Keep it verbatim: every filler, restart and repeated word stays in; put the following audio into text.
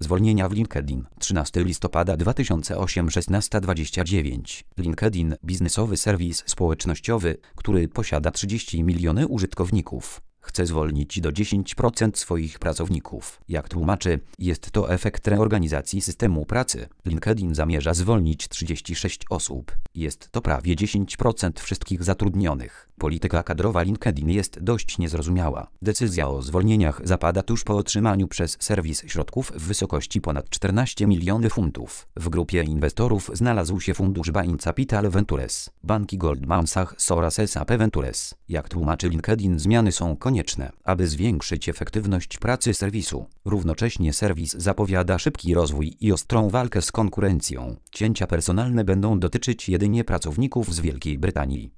Zwolnienia w LinkedIn. trzynastego listopada dwa tysiące ósmego, szesnasta dwadzieścia dziewięć. LinkedIn, biznesowy serwis społecznościowy, który posiada trzydzieści milionów użytkowników, chce zwolnić do dziesięć procent swoich pracowników. Jak tłumaczy, jest to efekt reorganizacji systemu pracy. LinkedIn zamierza zwolnić trzydzieści sześć osób. Jest to prawie dziesięć procent wszystkich zatrudnionych. Polityka kadrowa LinkedIn jest dość niezrozumiała. Decyzja o zwolnieniach zapada tuż po otrzymaniu przez serwis środków w wysokości ponad czternaście milionów funtów. W grupie inwestorów znalazł się fundusz Bain Capital Ventures, banki Goldman Sachs oraz S A P Ventures. Jak tłumaczy LinkedIn, zmiany są konieczne, aby zwiększyć efektywność pracy serwisu. Równocześnie serwis zapowiada szybki rozwój i ostrą walkę z konkurencją. Cięcia personalne będą dotyczyć jedynie pracowników z Wielkiej Brytanii.